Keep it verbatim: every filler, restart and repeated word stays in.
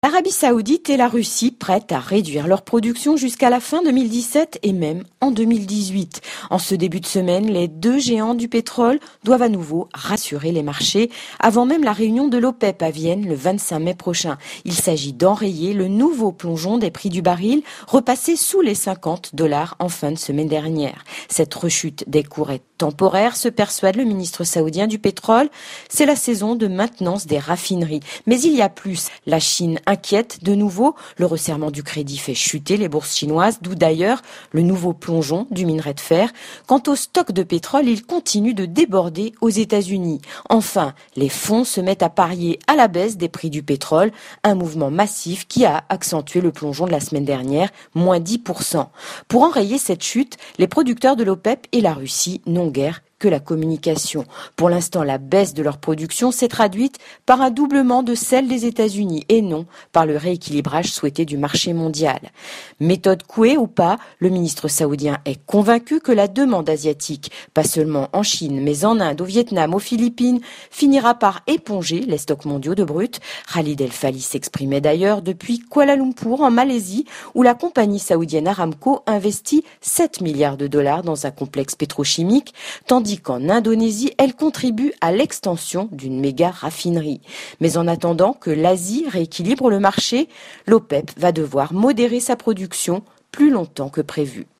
L'Arabie Saoudite et la Russie prêtent à réduire leur production jusqu'à la fin deux mille dix-sept et même en deux mille dix-huit. En ce début de semaine, les deux géants du pétrole doivent à nouveau rassurer les marchés avant même la réunion de l'OPEP à Vienne le vingt-cinq mai prochain. Il s'agit d'enrayer le nouveau plongeon des prix du baril repassé sous les cinquante dollars en fin de semaine dernière. Cette rechute des cours est temporaire, se persuade le ministre saoudien du pétrole. C'est la saison de maintenance des raffineries. Mais il y a plus. La Chine inquiète de nouveau. Le resserrement du crédit fait chuter les bourses chinoises, d'où d'ailleurs le nouveau plongeon du minerai de fer. Quant au stock de pétrole, il continue de déborder aux États-Unis. Enfin, les fonds se mettent à parier à la baisse des prix du pétrole, un mouvement massif qui a accentué le plongeon de la semaine dernière, moins dix pour cent. Pour enrayer cette chute, les producteurs de l'OPEP et la Russie n'ont guère que la communication. Pour l'instant, la baisse de leur production s'est traduite par un doublement de celle des États-Unis et non par le rééquilibrage souhaité du marché mondial. Méthode Coué ou pas, le ministre saoudien est convaincu que la demande asiatique, pas seulement en Chine, mais en Inde, au Vietnam, aux Philippines, finira par éponger les stocks mondiaux de brut. Khalid El Fali s'exprimait d'ailleurs depuis Kuala Lumpur, en Malaisie, où la compagnie saoudienne Aramco investit sept milliards de dollars dans un complexe pétrochimique, tandis qu'en Indonésie, elle contribue à l'extension d'une méga raffinerie. Mais en attendant que l'Asie rééquilibre le marché, l'OPEP va devoir modérer sa production plus longtemps que prévu.